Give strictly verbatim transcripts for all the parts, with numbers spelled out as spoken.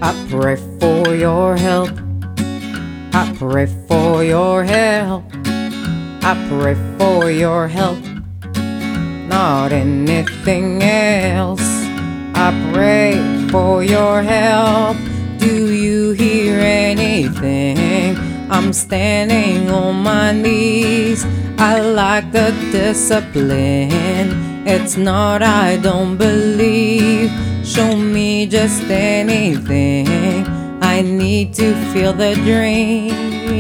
I pray for your help. I pray for your help. I pray for your help, not anything else. I pray for your help. Do you hear anything? I'm standing on my knees. I like the discipline. It's not I don't believe. Show me just anything. I need to feel the dream.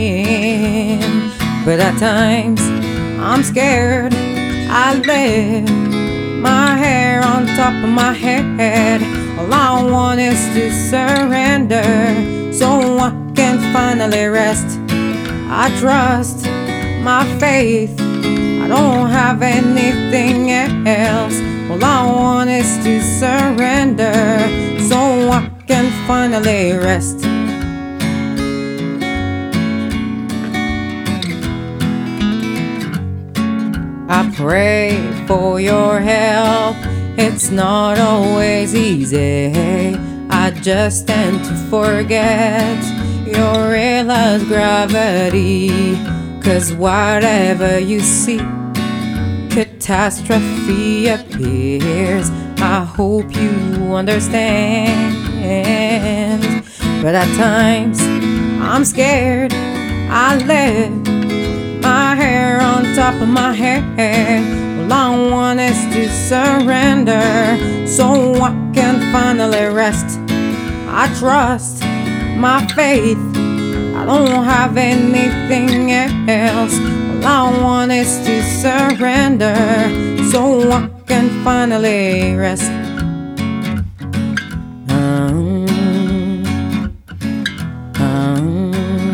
But at times I'm scared. I lift my hair on top of my head. All I want is to surrender, so I can finally rest. I trust my faith. I don't have anything else. All I want is to surrender, so I can finally rest. I pray for your help. It's not always easy. I just tend to forget you're real as gravity. Cause whatever you see, catastrophe appears. I hope you understand. But at times I'm scared. I lift my hair on top of my head. All I want is to surrender, so I can finally rest. I trust my faith. I don't have anything else. All I want is to surrender, so I can finally rest. Um, um,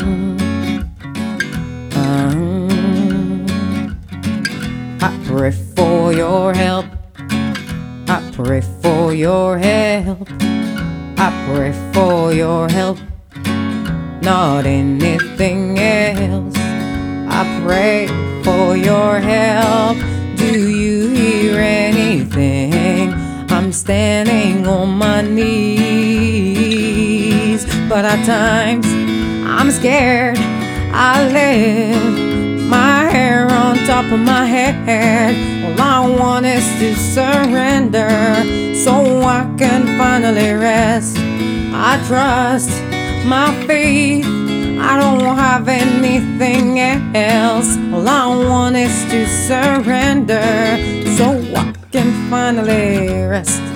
um, I pray for your help. I pray for your help. I pray for your help, not anything else. I pray for your help. Do you hear anything? I'm standing on my knees. But at times I'm scared. I lift my hair on top of my head. All I want is to surrender, so I can finally rest. I trust my faith. I don't have anything else. All I want is to surrender, so I can finally rest.